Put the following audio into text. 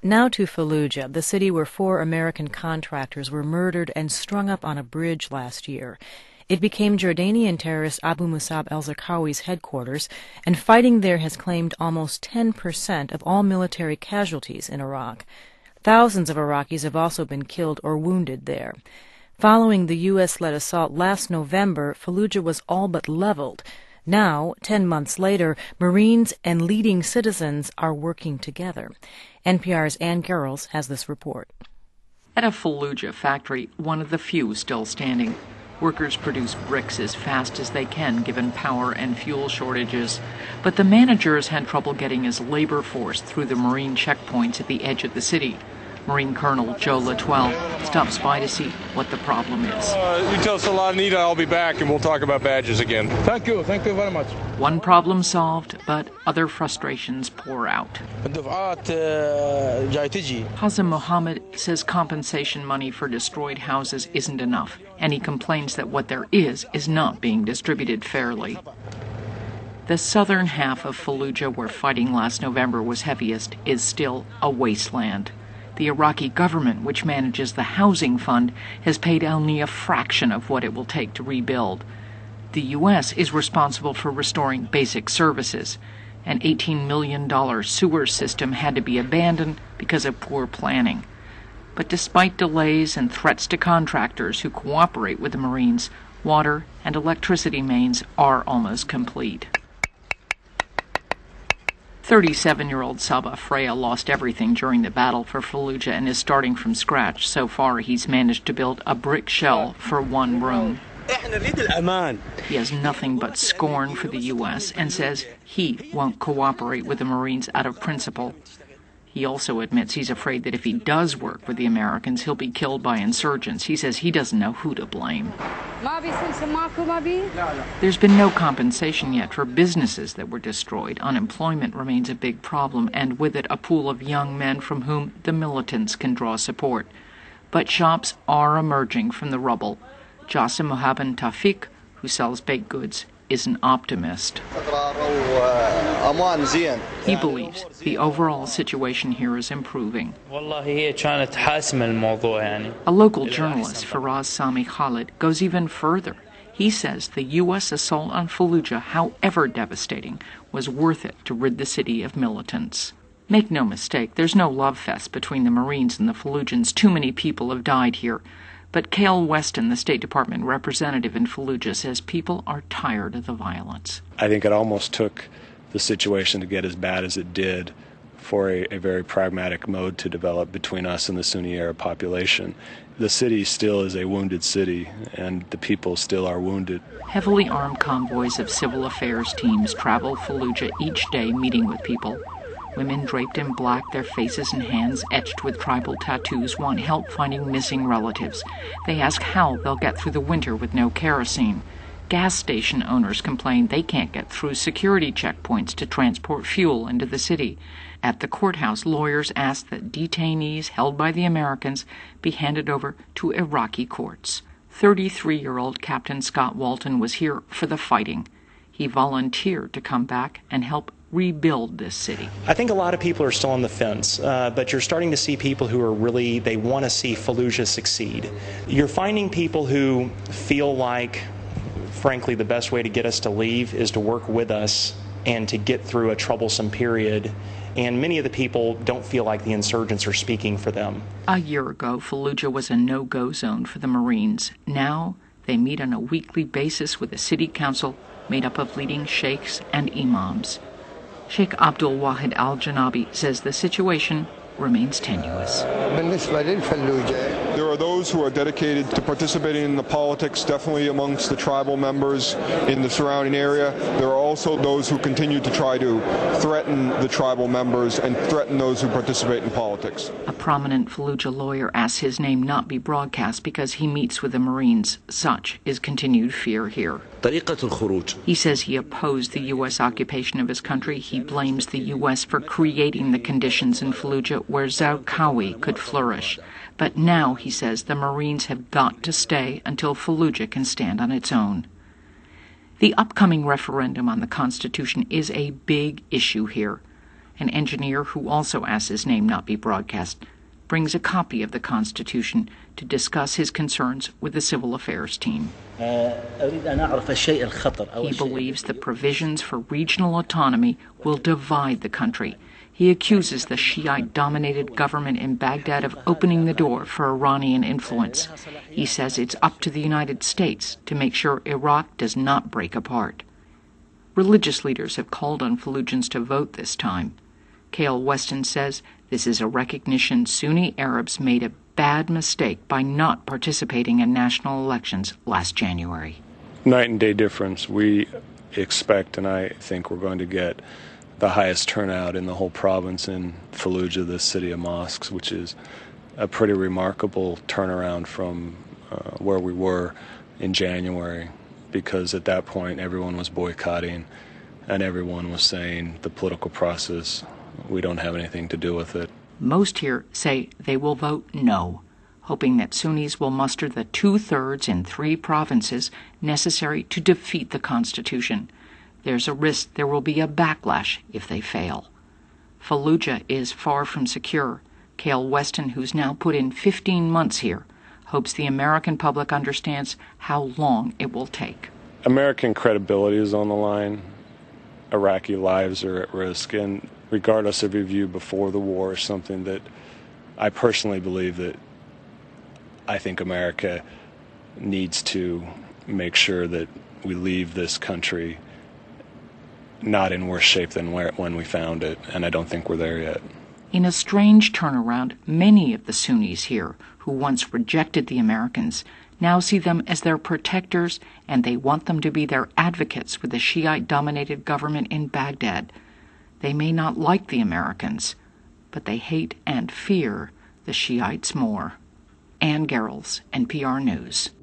Now to Fallujah, the city where 4 American contractors were murdered and strung up on a bridge last year. It became Jordanian terrorist Abu Musab al-Zarqawi's headquarters, and fighting there has claimed almost 10% of all military casualties in Iraq. Thousands of Iraqis have also been killed or wounded there. Following the U.S.-led assault last November, Fallujah was all but leveled. Now, 10 months later, Marines and leading citizens are working together. NPR's Ann Garrels has this report. At a Fallujah factory, one of the few still standing, workers produce bricks as fast as they can given power and fuel shortages. But the managers had trouble getting his labor force through the Marine checkpoints at the edge of the city. Marine Colonel Joe Latwell stops by to see what the problem is. You tell Salanita I'll be back and we'll talk about badges again. Thank you very much. One problem solved, but other frustrations pour out. Hazem Mohammed says compensation money for destroyed houses isn't enough, and he complains that what there is not being distributed fairly. The southern half of Fallujah, where fighting last November was heaviest, is still a wasteland. The Iraqi government, which manages the housing fund, has paid only a fraction of what it will take to rebuild. The U.S. is responsible for restoring basic services. An $18 million sewer system had to be abandoned because of poor planning. But despite delays and threats to contractors who cooperate with the Marines, water and electricity mains are almost complete. 37-year-old Saba Freya lost everything during the battle for Fallujah and is starting from scratch. So far, he's managed to build a brick shell for one room. He has nothing but scorn for the U.S. and says he won't cooperate with the Marines out of principle. He also admits he's afraid that if he does work with the Americans, he'll be killed by insurgents. He says he doesn't know who to blame. There's been no compensation yet for businesses that were destroyed. Unemployment remains a big problem, and with it a pool of young men from whom the militants can draw support. But shops are emerging from the rubble. Jassim Mohabben Tawfiq, who sells baked goods, is an optimist. He believes the overall situation here is improving. A local journalist, Faraz Sami Khalid, goes even further. He says the U.S. assault on Fallujah, however devastating, was worth it to rid the city of militants. Make no mistake, there's no love fest between the Marines and the Fallujahs. Too many people have died here. But Cale Weston, the State Department representative in Fallujah, says people are tired of the violence. I think it almost took the situation to get as bad as it did for a very pragmatic mode to develop between us and the Sunni Arab population. The city still is a wounded city, and the people still are wounded. Heavily armed convoys of civil affairs teams travel Fallujah each day, meeting with people. Women draped in black, their faces and hands etched with tribal tattoos, want help finding missing relatives. They ask how they'll get through the winter with no kerosene. Gas station owners complain they can't get through security checkpoints to transport fuel into the city. At the courthouse, lawyers ask that detainees held by the Americans be handed over to Iraqi courts. 33-year-old Captain Scott Walton was here for the fighting. He volunteered to come back and help rebuild this city. I think a lot of people are still on the fence, but you're starting to see people who are really, they want to see Fallujah succeed. You're finding people who feel like, frankly, the best way to get us to leave is to work with us and to get through a troublesome period. And many of the people don't feel like the insurgents are speaking for them. A year ago, Fallujah was a no-go zone for the Marines. Now, they meet on a weekly basis with a city council made up of leading sheikhs and imams. Sheikh Abdul Wahid Al-Janabi says the situation remains tenuous. There are those who are dedicated to participating in the politics, definitely amongst the tribal members in the surrounding area. There are also those who continue to try to threaten the tribal members and threaten those who participate in politics. A prominent Fallujah lawyer asks his name not be broadcast because he meets with the Marines. Such is continued fear here. He says he opposed the U.S. occupation of his country. He blames the U.S. for creating the conditions in Fallujah where Zarqawi could flourish. But now, he says, the Marines have got to stay until Fallujah can stand on its own. The upcoming referendum on the Constitution is a big issue here. an engineer who also asks his name not be broadcast, brings a copy of the Constitution to discuss his concerns with the Civil Affairs team. He believes the provisions for regional autonomy will divide the country. He accuses the Shiite-dominated government in Baghdad of opening the door for Iranian influence. He says it's up to the United States to make sure Iraq does not break apart. Religious leaders have called on Fallujahs to vote this time. Cale Weston says this is a recognition Sunni Arabs made a bad mistake by not participating in national elections last January. Night and day difference. We expect, and I think we're going to get the highest turnout in the whole province in Fallujah, the city of mosques, which is a pretty remarkable turnaround from where we were in January, because at that point everyone was boycotting and everyone was saying the political process, we don't have anything to do with it. Most here say they will vote no, hoping that Sunnis will muster the 2/3 in 3 provinces necessary to defeat the Constitution. There's a risk there will be a backlash if they fail. Fallujah is far from secure. Cale Weston, who's now put in 15 months here, hopes the American public understands how long it will take. American credibility is on the line. Iraqi lives are at risk, and regardless of your view before the war, is something that I personally believe that I think America needs to make sure that we leave this country not in worse shape than when we found it, and I don't think we're there yet. In a strange turnaround, many of the Sunnis here, who once rejected the Americans, now see them as their protectors, and they want them to be their advocates with the Shiite-dominated government in Baghdad. They may not like the Americans, but they hate and fear the Shiites more. Ann Garrels, NPR News.